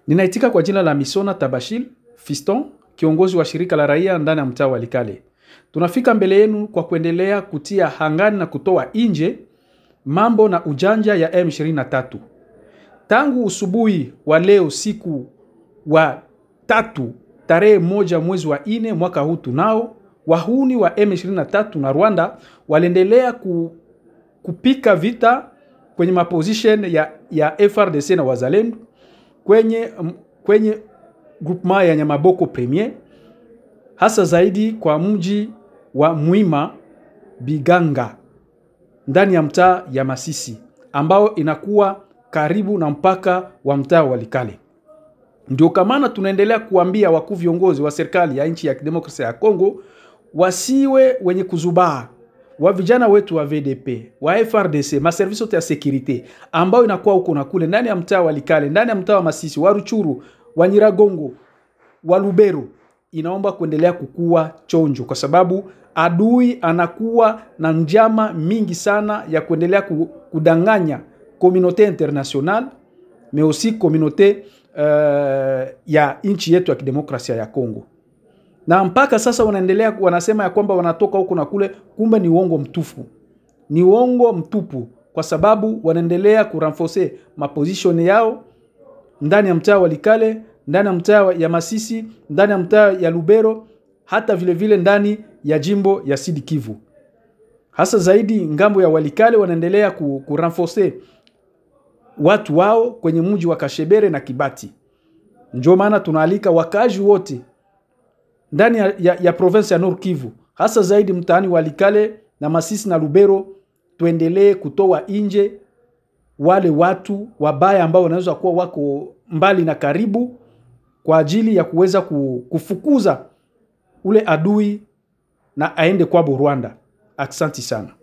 Ninaitika kwa jina la Misona Tabashil Fiston, kiongozi wa shirika la raia ndani ya mtaa wa Walikale. Tunafika mbele yenu kwa kuendelea kutia hangani na kutoa nje mambo na ujanja ya M23. Tangu usubuhi wa leo siku wa 3 tarehe 1 mwezi wa 4 mwaka huu tunao wahuni wa M23 na Rwanda waliendelea kupika vita kwenye maposition ya FRDC na wazalendo kwenye groupement ya Nyamaboko Premier, hasa zaidi kwa mji wa Muima Biganga ndani ya mtaa ya Masisi ambao inakuwa karibu na mpaka wa mtaa wa Walikale. Ndio kamana tunaendelea kuambia wakuu viongozi wa serikali ya nchi ya kidemokrasia ya Kongo wasiwe wenye kuzubaa, wa vijana wetu wa VDP, wa FRDC, maservisi yote ya security ambao inakuwa huko na kule ndani ya mtaa wa Walikale, ndani ya mtaa wa Masisi, wa Ruchuru, wa Nyiragongo, wa Lubero, inaomba kuendelea kukua chonjo kwa sababu adui anakuwa na njama mingi sana ya kuendelea kudanganya communauté internationale mais aussi communauté ya nchi yetu ya kidemokrasia ya Kongo. Na mpaka sasa wanaendelea wanasema ya kwamba wanatoka huko na kule, kumbe ni uongo mtupu. Ni uongo mtupu kwa sababu wanaendelea kurenforcer maposition yao ndani ya mtaa wa Walikale, ndani ya mtaa ya Masisi, ndani ya mtaa ya Lubero, hata vile vile ndani ya jimbo ya Sud Kivu. Hasa zaidi ngambo ya Walikale wanaendelea kurenforcer watu wao kwenye mji wa Kashebere na Kibati. Ndio maana tunaalika wakazi wote ndani ya province ya Nord Kivu, hasa zaidi mtaani wa Walikale na Masisi na Lubero, tuendelee kutoa nje wale watu wabaya ambao wanaweza kuwa wako mbali na karibu kwa ajili ya kuweza kufukuza ule adui na aende kwa Rwanda. Asante sana.